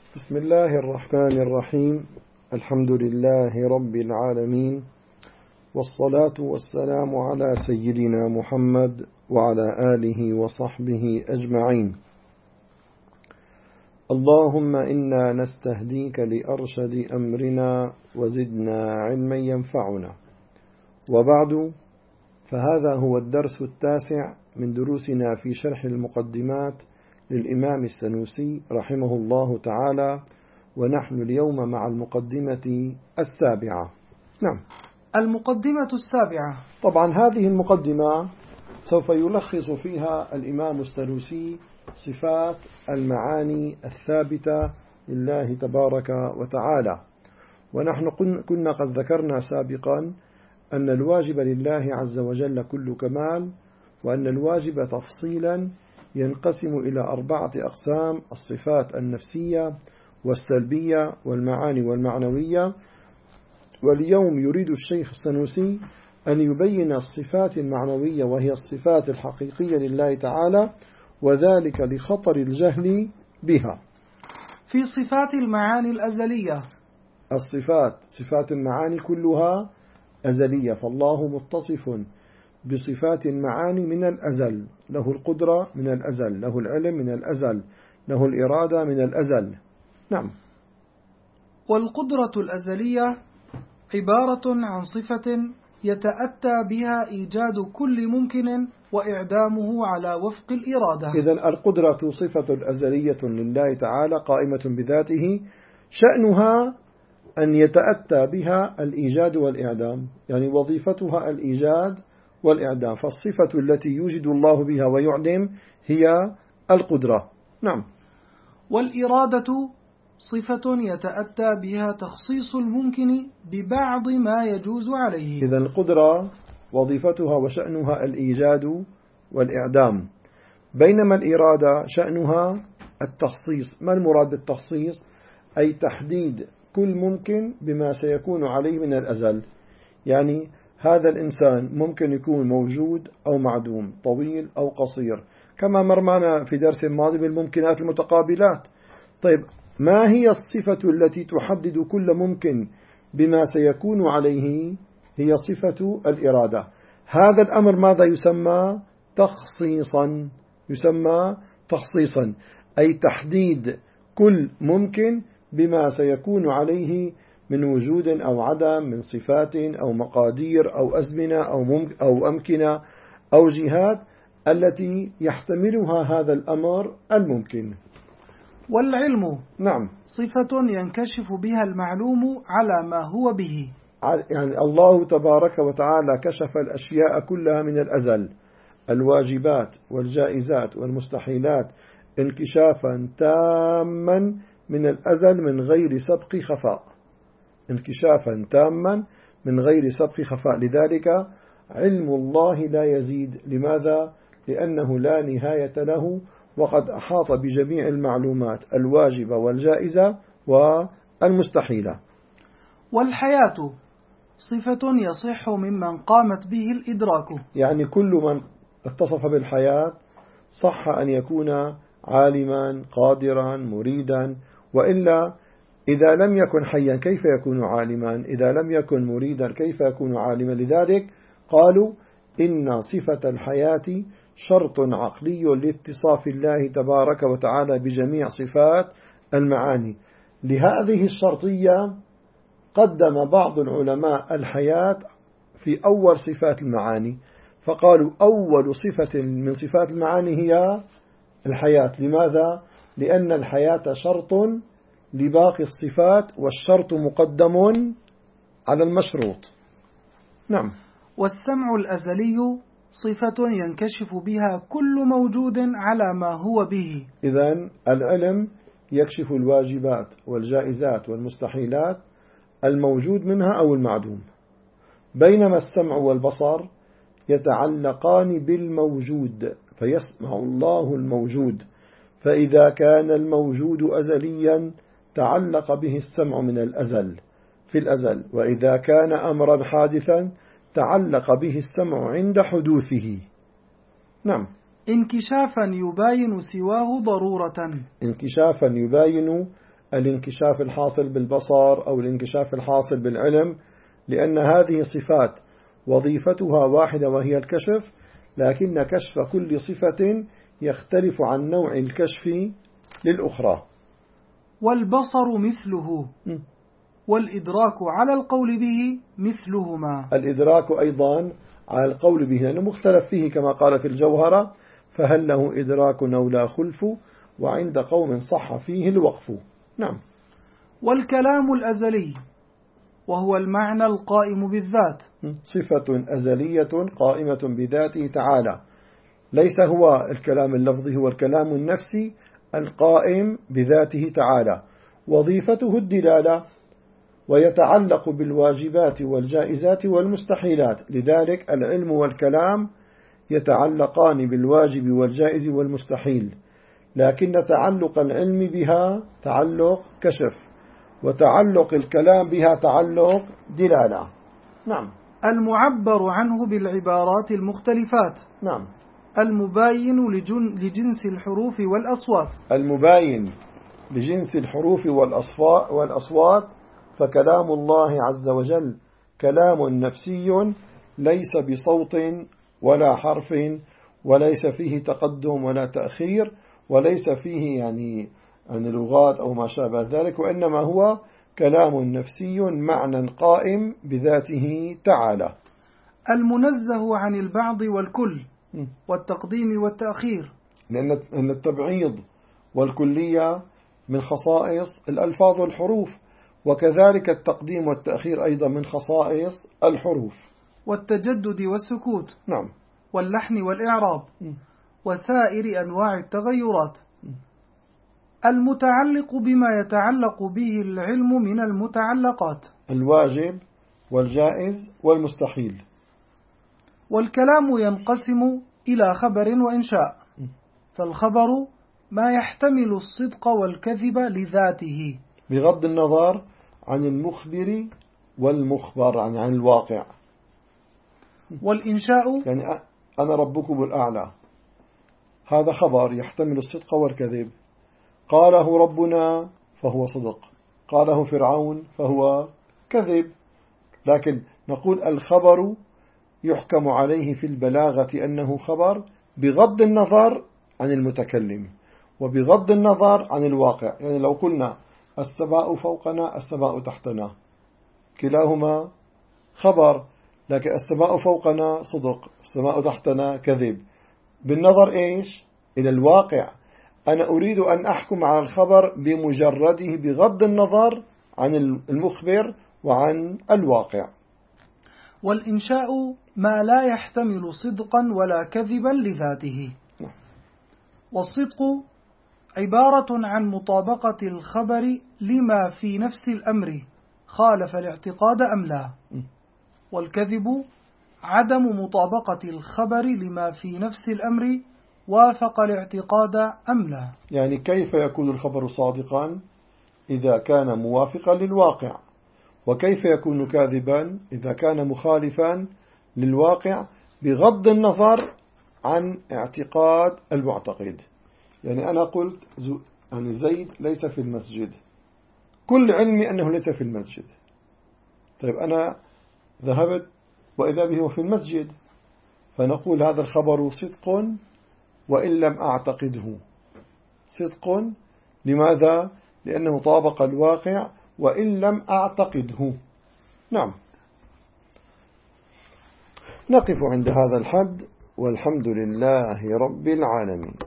بسم الله الرحمن الرحيم. الحمد لله رب العالمين، والصلاة والسلام على سيدنا محمد وعلى آله وصحبه أجمعين. اللهم إنا نستهديك لأرشد أمرنا وزدنا علما ينفعنا. وبعد، فهذا هو الدرس التاسع من دروسنا في شرح المقدمات للإمام السنوسي رحمه الله تعالى، ونحن اليوم مع المقدمة السابعة. نعم، المقدمة السابعة. طبعا هذه المقدمة سوف يلخص فيها الإمام السنوسي صفات المعاني الثابتة لله تبارك وتعالى. ونحن كنا قد ذكرنا سابقا أن الواجب لله عز وجل كل كمال، وأن الواجب تفصيلا ينقسم إلى 4 أقسام: الصفات النفسية والسلبية والمعاني والمعنوية. واليوم يريد الشيخ السنوسي أن يبين الصفات المعنوية، وهي الصفات الحقيقية لله تعالى، وذلك لخطر الجهل بها. في صفات المعاني الأزلية، صفات المعاني كلها أزلية، فالله متصف بصفات المعاني من الأزل، له القدرة من الأزل، له العلم من الأزل، له الإرادة من الأزل. نعم. والقدرة الأزلية عبارة عن صفة يتأتى بها إيجاد كل ممكن وإعدامه على وفق الإرادة. إذن القدرة صفة أزلية لله تعالى قائمة بذاته، شأنها أن يتأتى بها الإيجاد والإعدام، يعني وظيفتها الإيجاد والإعدام، فالصفة التي يوجد الله بها ويعدم هي القدرة. نعم. والإرادة صفة يتأتى بها تخصيص الممكن ببعض ما يجوز عليه. إذن القدرة وظيفتها وشأنها الإيجاد والإعدام، بينما الإرادة شأنها التخصيص. ما المراد بالتخصيص؟ أي تحديد كل ممكن بما سيكون عليه من الأزل. يعني هذا الإنسان ممكن يكون موجود أو معدوم، طويل أو قصير، كما مر معنا في درس ماضي بالممكنات المتقابلات. طيب، ما هي الصفة التي تحدد كل ممكن بما سيكون عليه؟ هي صفة الإرادة. هذا الأمر ماذا يسمى؟ تخصيصا. يسمى تخصيصا، أي تحديد كل ممكن بما سيكون عليه من وجود أو عدم، من صفات أو مقادير أو أزمنة أو أمكنة أو جهات التي يحتملها هذا الأمر الممكن. والعلم، نعم، صفة ينكشف بها المعلوم على ما هو به. يعني الله تبارك وتعالى كشف الأشياء كلها من الأزل، الواجبات والجائزات والمستحيلات، انكشافا تاما من الأزل من غير سبق خفاء. انكشافا تاما من غير سبق خفاء. لذلك علم الله لا يزيد. لماذا؟ لأنه لا نهاية له، وقد أحاط بجميع المعلومات الواجبة والجائزة والمستحيلة. والحياة صفة يصح ممن قامت به الإدراك، يعني كل من اتصف بالحياة صح أن يكون عالما قادرا مريدا، وإلا إذا لم يكن حيا كيف يكون عالما؟ إذا لم يكن مريدا كيف يكون عالما؟ لذلك قالوا إن صفة الحياة شرط عقلي لاتصاف الله تبارك وتعالى بجميع صفات المعاني. لهذه الشرطية قدم بعض العلماء الحياة في أول صفات المعاني، فقالوا أول صفة من صفات المعاني هي الحياة. لماذا؟ لأن الحياة شرط لباقي الصفات، والشرط مقدم على المشروط. نعم. والسمع الأزلي صفة ينكشف بها كل موجود على ما هو به. إذن العلم يكشف الواجبات والجائزات والمستحيلات، الموجود منها أو المعدوم، بينما السمع والبصر يتعلقان بالموجود، فيسمع الله الموجود، فإذا كان الموجود أزليا تعلق به السمع من الأزل في الأزل، وإذا كان أمرا حادثا تعلق به السمع عند حدوثه. نعم. انكشافا يباين سواه ضرورة. انكشافا يباين الانكشاف الحاصل بالبصر أو الانكشاف الحاصل بالعلم، لأن هذه صفات وظيفتها واحدة وهي الكشف، لكن كشف كل صفة يختلف عن نوع الكشف للأخرى. والبصر مثله، والإدراك على القول به مثلهما. الإدراك أيضا على القول به لأنه مختلف فيه كما قال في الجوهرة، فهل له إدراك أو لا خلف، وعند قوم صح فيه الوقف. نعم. والكلام الأزلي وهو المعنى القائم بالذات، صفة أزلية قائمة بذاته تعالى، ليس هو الكلام اللفظي، هو الكلام النفسي القائم بذاته تعالى، وظيفته الدلالة، ويتعلق بالواجبات والجائزات والمستحيلات. لذلك العلم والكلام يتعلقان بالواجب والجائز والمستحيل، لكن تعلق العلم بها تعلق كشف، وتعلق الكلام بها تعلق دلالة. نعم. المعبر عنه بالعبارات المختلفات. نعم. المباين لجنس الحروف والأصوات. المباين لجنس الحروف والأصوات، فكلام الله عز وجل كلام نفسي ليس بصوت ولا حرف، وليس فيه تقدم ولا تأخير، وليس فيه يعني لغات أو ما شابه ذلك، وإنما هو كلام نفسي معنى قائم بذاته تعالى. المنزه عن البعض والكل والتقديم والتأخير، لأن التبعيض والكلية من خصائص الألفاظ والحروف، وكذلك التقديم والتأخير أيضا من خصائص الحروف. والتجدد والسكوت. نعم. واللحن والإعراب وسائر أنواع التغيرات. المتعلق بما يتعلق به العلم من المتعلقات، الواجب والجائز والمستحيل. والكلام ينقسم إلى خبر وإنشاء، فالخبر ما يحتمل الصدق والكذب لذاته بغض النظر عن المخبر والمخبر عن الواقع. والإنشاء يعني أنا ربكم الأعلى، هذا خبر يحتمل الصدق والكذب، قاله ربنا فهو صدق، قاله فرعون فهو كذب. لكن نقول الخبر يحكم عليه في البلاغة أنه خبر بغض النظر عن المتكلم وبغض النظر عن الواقع. يعني لو قلنا السماء فوقنا السماء تحتنا، كلاهما خبر، لكن السماء فوقنا صدق، السماء تحتنا كذب، بالنظر إيش؟ إلى الواقع. أنا أريد أن أحكم على الخبر بمجرده بغض النظر عن المخبر وعن الواقع. والإنشاء ما لا يحتمل صدقا ولا كذبا لذاته. والصدق عبارة عن مطابقة الخبر لما في نفس الأمر خالف الاعتقاد أم لا. والكذب عدم مطابقة الخبر لما في نفس الأمر وافق الاعتقاد أم لا. يعني كيف يكون الخبر صادقا إذا كان موافقا للواقع، وكيف يكون كاذبا إذا كان مخالفا للواقع بغض النظر عن اعتقاد المعتقد. يعني أنا قلت يعني زيد ليس في المسجد، كل علمي أنه ليس في المسجد. طيب أنا ذهبت وإذا به في المسجد، فنقول هذا الخبر صدق وإن لم أعتقده. صدق لماذا؟ لأنه طابق الواقع وإن لم أعتقده. نعم. نقف عند هذا الحد، والحمد لله رب العالمين.